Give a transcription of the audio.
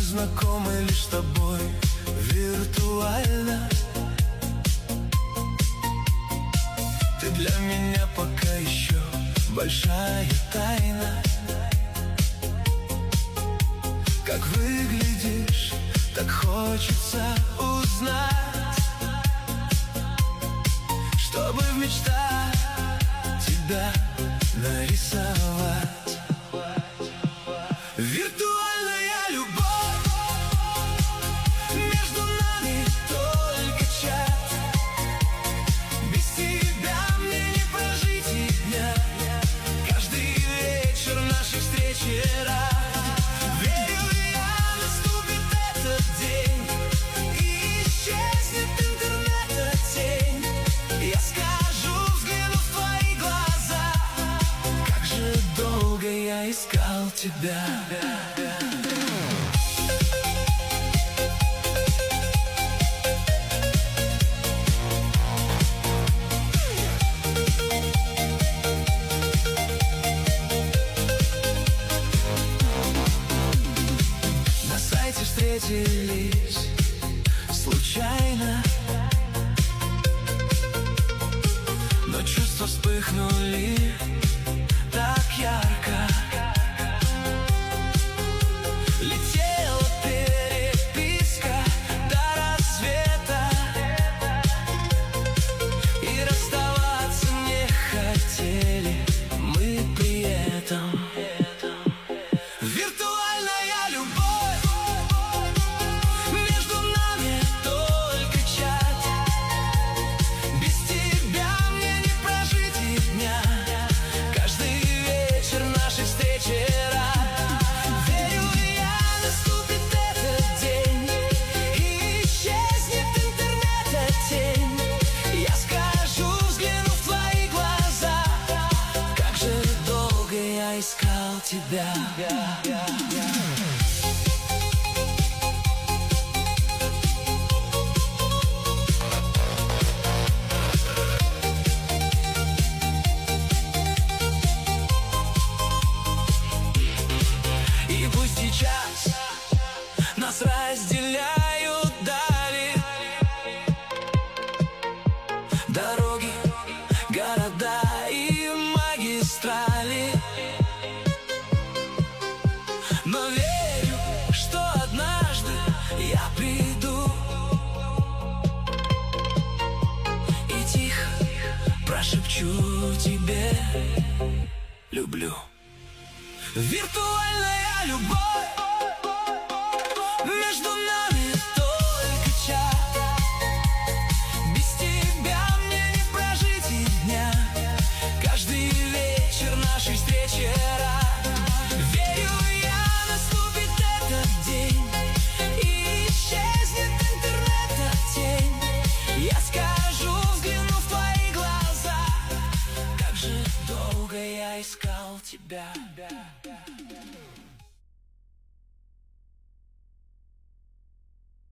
знакомы лишь с тобой виртуально. Ты для меня пока еще большая тайна. Как выглядишь, так хочется узнать, чтобы в мечтах тебя нарисовать. Виртуальная любовь, между нами только чат. Без тебя мне не прожить и дня. Каждый вечер нашей встречи рад. Верю я, наступит этот день, и исчезнет интернета тень. Я скажу, взглянув в твои глаза, как же долго я искал тебя. На сайте встретились случайно, но чувства вспыхнули так ярко. Летела переписка до рассвета, и расставаться не хотели мы при этом. Виртуальная любовь, между нами только чат. Без тебя мне не прожить и дня. Каждый вечер нашей встречи рад. Верю я, наступит этот день, и исчезнет интернета тень. Я скажу, взглянув в твои глаза, как же долго я искал тебя. И пусть сейчас нас разделяют дали, дороги, города и магистрали, но верю, что однажды я приду и тихо прошепчу тебе: люблю. Виртуальная любовь, между нами только чат. Без тебя мне не прожить и дня. Каждый вечер нашей встречи рад. Верю я, наступит этот день, и исчезнет интернета тень. Я скажу, взглянув в твои глаза, как же долго я искал тебя.